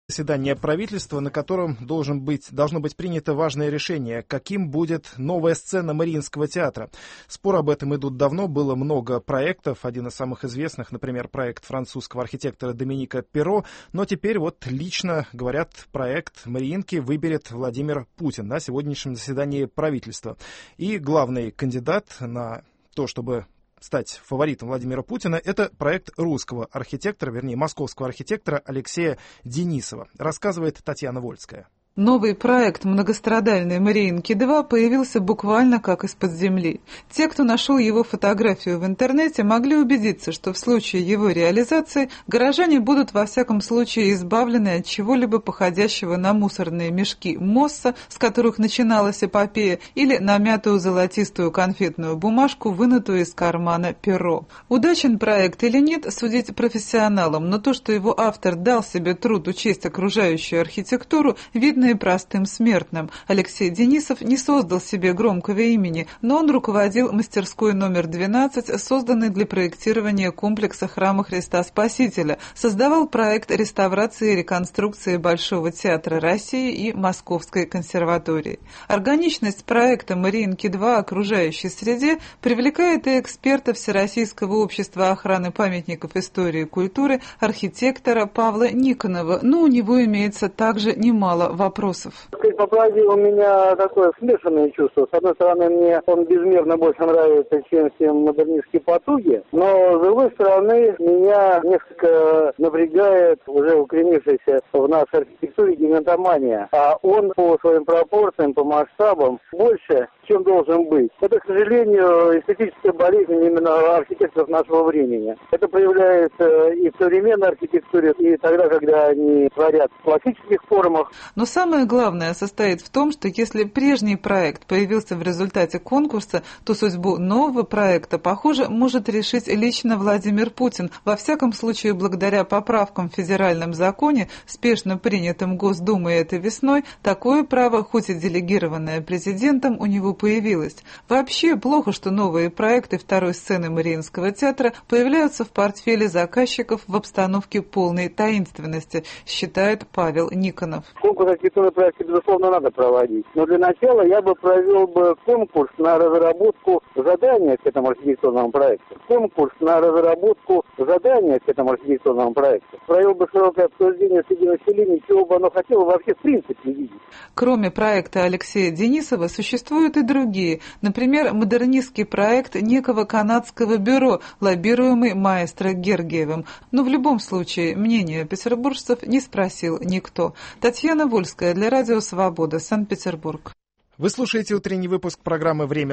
Заседание правительства, на котором должно быть принято важное решение, каким будет новая сцена Мариинского театра. Споры об этом идут давно, было много проектов. Один из самых известных, например, проект французского архитектора Доминика Перро. Но теперь лично, говорят, проект Мариинки выберет Владимир Путин на сегодняшнем заседании правительства. И главный кандидат на то, чтобы стать фаворитом Владимира Путина, это проект русского архитектора, вернее, московского архитектора Алексея Денисова, рассказывает Татьяна Вольская. Новый проект многострадальной Мариинки-2 появился буквально как из-под земли. Те, кто нашел его фотографию в интернете, могли убедиться, что в случае его реализации горожане будут во всяком случае избавлены от чего-либо походящего на мусорные мешки мосса, с которых начиналась эпопея, или на мятую золотистую конфетную бумажку, вынутую из кармана Перро. Удачен проект или нет, судить профессионалам, но то, что его автор дал себе труд учесть окружающую архитектуру, видно и простым смертным. Алексей Денисов не создал себе громкого имени, но он руководил мастерской номер 12, созданной для проектирования комплекса храма Христа Спасителя, создавал проект реставрации и реконструкции Большого театра России и Московской консерватории. Органичность проекта Мариинки-2 окружающей среде привлекает и эксперта Всероссийского общества охраны памятников истории и культуры, архитектора Павла Никонова, но у него имеется также немало вопросов. По правде, у меня такое смешанное чувство. С одной стороны, мне он безмерно больше нравится, чем все модернистские потуги, но с другой стороны, меня несколько напрягает уже укоренившаяся в нашей архитектуре гигантомания. А он по своим пропорциям, по масштабам больше, чем должен быть. Это, к сожалению, эстетическая болезнь именно архитекторов нашего времени. Это проявляется и в современной архитектуре, и тогда, когда они творят в классических формах. Но самое главное состоит в том, что если прежний проект появился в результате конкурса, то судьбу нового проекта, похоже, может решить лично Владимир Путин. Во всяком случае, благодаря поправкам в федеральном законе, спешно принятым Госдумой этой весной, такое право, хоть и делегированное президентом, у него появилось. Вообще, плохо, что новые проекты второй сцены Мариинского театра появляются в портфеле заказчиков в обстановке полной таинственности, считает Павел Никонов. Конкурс архитектурной проекта, безусловно, надо проводить. Но для начала я бы провел конкурс на разработку задания к этому архитектурному проекту. Конкурс на разработку задания к этому архитектурному проекту. Провел бы широкое обсуждение среди населения, чего бы оно хотело вообще в принципе видеть. Кроме проекта Алексея Денисова, существуют и другие. Например, модернистский проект некого канадского бюро, лоббируемый маэстро Гергиевым. Но в любом случае, мнение петербуржцев не спросил никто. Татьяна Вольская для Радио Свобода, Санкт-Петербург. Вы слушаете утренний выпуск программы «Время